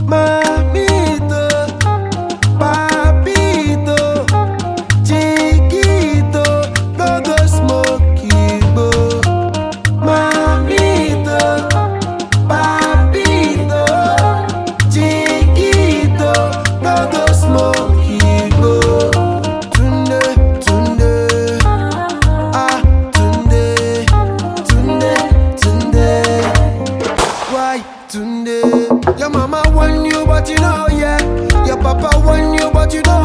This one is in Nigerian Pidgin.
Mamito, papito, chiquito, no go smoke igbo. Mamito, papito, chiquito, no go smoke igbo. Tunde, Tunde, ah, Tunde, Tunde, Tunde. Why Tunde? Your mama want you, but you know, yeah. Your papa want you, but you don't.